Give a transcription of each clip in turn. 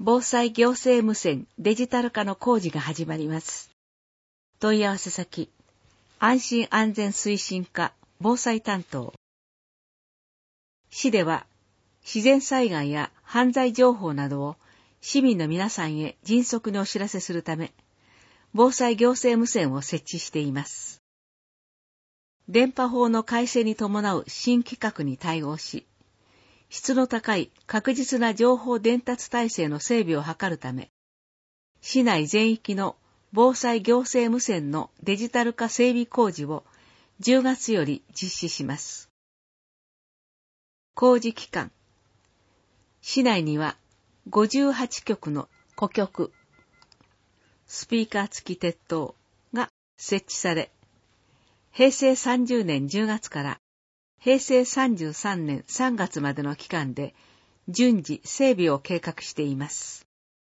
防災行政無線デジタル化の工事が始まります。問い合わせ先、安心安全推進課防災担当。市では、自然災害や犯罪情報などを市民の皆さんへ迅速にお知らせするため、防災行政無線を設置しています。電波法の改正に伴う新規格に対応し、質の高い確実な情報伝達体制の整備を図るため、市内全域の防災行政無線のデジタル化整備工事を10月より実施します。工事期間。市内には58局の戸局、スピーカー付き鉄塔が設置され、平成30年10月から平成33年3月までの期間で順次整備を計画しています。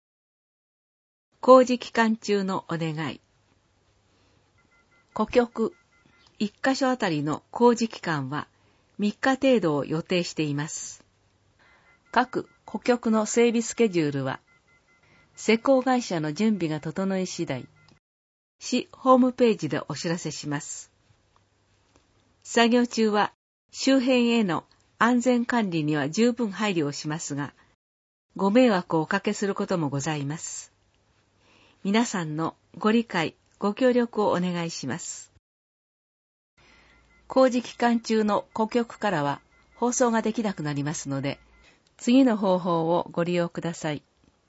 工事期間中のお願い。戸局1カ所あたりの工事期間は3日程度を予定しています。各戸局の整備スケジュールは、施工会社の準備が整い次第、市ホームページでお知らせします。作業中は周辺への安全管理には十分配慮をしますが、ご迷惑をおかけすることもございます。皆さんのご理解、ご協力をお願いします。工事期間中の戸局からは放送ができなくなりますので、次の方法をご利用ください。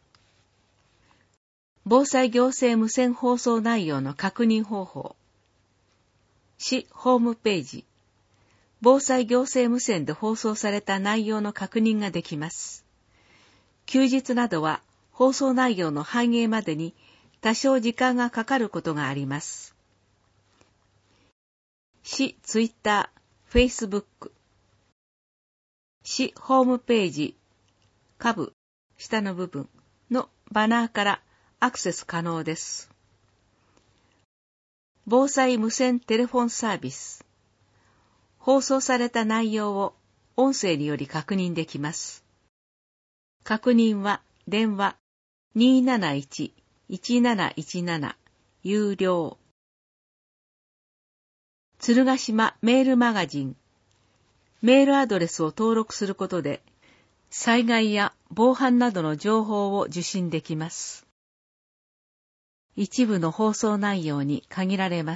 防災行政無線放送内容の確認方法。市ホームページ。防災行政無線で放送された内容の確認ができます。休日などは放送内容の反映までに多少時間がかかることがあります。市ツイッター、フェイスブック。市ホームページ、下部、下の部分のバナーからアクセス可能です。防災無線テレフォンサービス。放送された内容を音声により確認できます。確認は電話 271-1717 有料。鶴ヶ島メールマガジン。メールアドレスを登録することで、災害や防犯などの情報を受信できます。一部の放送内容に限られます。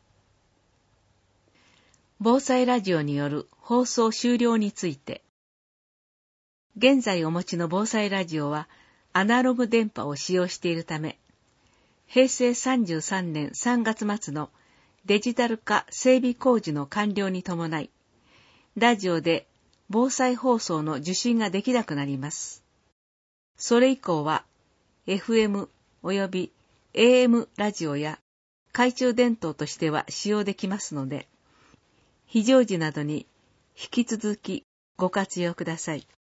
防災ラジオによる放送終了について。現在お持ちの防災ラジオはアナログ電波を使用しているため、平成33年3月末のデジタル化整備工事の完了に伴い、ラジオで防災放送の受信ができなくなります。それ以降は FM および AM ラジオや懐中電灯としては使用できますので、非常時などに引き続きご活用ください。